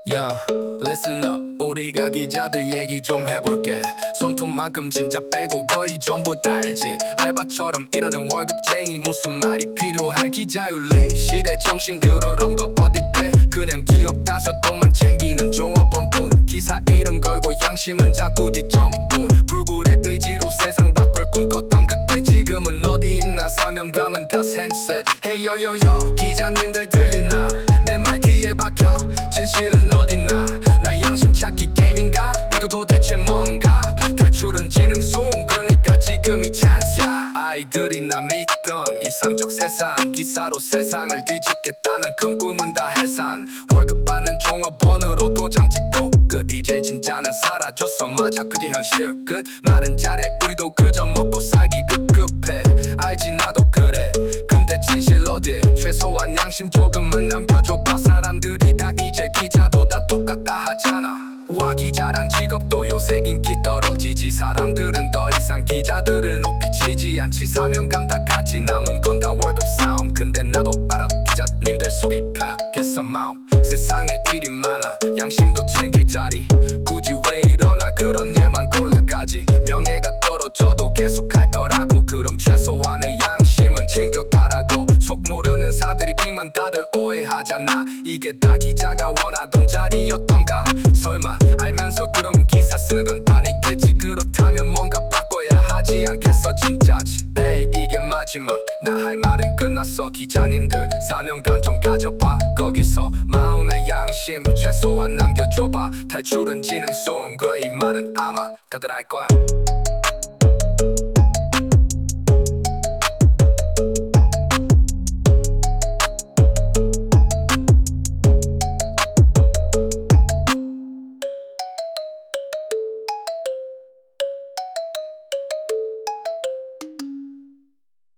Yeah, listen up. 우리가 기자들 얘기 좀 해볼게. 손톱만큼 진짜 빼고 거의 전부 다 알지. 알바처럼 일하는 월급쟁이 무슨 말이 필요한 기자윤리. 시대 정신 그러던 거 어디 때 그냥 기업 다섯 돈만 챙기는 종업원뿐. 기사 이름 걸고 양심은 자꾸 뒷정뿐. 불굴의 의지로 세상 바꿀 꿈꿨던 그때 지금은 어디 있나. 사명감은 다 센셋. Hey yo yo yo, 기자님들 들리나? 내 말 귀에 박혀. 진실은 어딨나? 나 양심 찾기 게임인가? 이거 도대체 뭔가? 탈출은 지능송 그러니까 지금이 찬스야. 아이들이 나 믿던 이상적 세상 기사로 세상을 뒤집겠다는 큰 꿈은 다 해산. 월급 받는 종업원으로 도장 찍고 끝. 이제 진짜는 사라졌어. 맞아 그게 현실 끝. 말은 잘해 우리도 그저 먹고 살기 급급해. 알지 나도 그래. 근데 진실 어디? 최소한 양심 조금은 남겨줘봐. 사람들이 다 이제 기자도 다 똑같다 하잖아. 와 기자란 직업도 요새 인기 떨어지지. 사람들은 더 이상 기자들을 높이 치지 않지. 사명감 다 같이 남은 건 다 월급 싸움. 근데 나도 알아 기자님들 속이 파악했어 마음. 세상에 일이 많아 양심도 챙길 자리. 굳이 왜 일어나 그런 일만 골라가지. 명예가 떨어져도 계속할 거라고. 그럼 최소한의 양심은 챙겨가라고. 속 모르는 사들이 빅만 다들 오해하잖아. 이게 다 기자가 원하던 자리였던가. 설마 알면서 그런 기사 쓰는 건 아니겠지. 그렇다면 뭔가 바꿔야 하지 않겠어 진짜지. 에이 이게 마지막 나 할 말은 끝났어. 기자님들 사명감 좀 가져봐. 거기서 마음의 양심 최소한 남겨줘봐. 탈출은 지능송 그 이 말은 아마 다들 알 거야.